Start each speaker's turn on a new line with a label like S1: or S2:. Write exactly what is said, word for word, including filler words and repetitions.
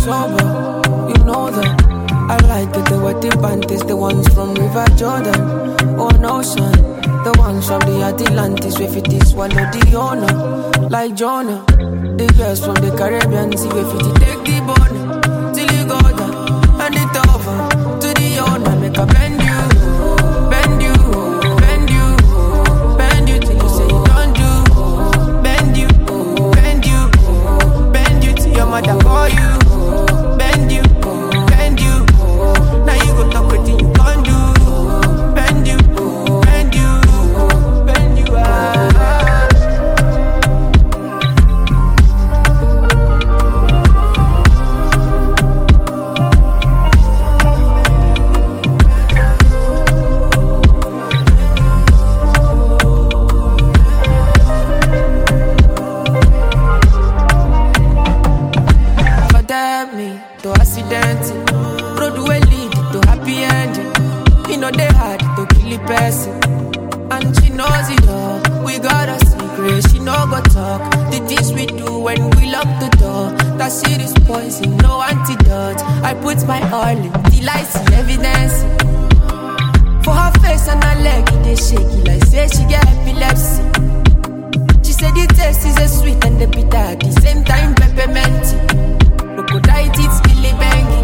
S1: sober, you know that. I like it, the wedding panties, the ones from River Jordan. Oh no, son, the ones from the Atlantis, where fit is swallow the owner, like Jonah. The girls from the Caribbean, see where fit take the bone, till you go down, and it over, to the owner, make a bend you, bend you, bend you, bend you, till you say you don't do, bend you, bend you, bend you, till your mother call you, bend you, bend you, now you go talk with you can't do, bend you, bend you, bend you, ah. Me to accident, road will lead to happy ending. You know they hard to kill a person, and she knows it all. We got a secret, she no go talk. The things we do when we lock the door, that shit is poison, no antidote. I put my all in, till I see evidence. For her face and her leg, it is shaky like say she get epilepsy. She said the taste is a sweet and the bitter at the same time pepperminty. Crocodile, it's Billy Bang.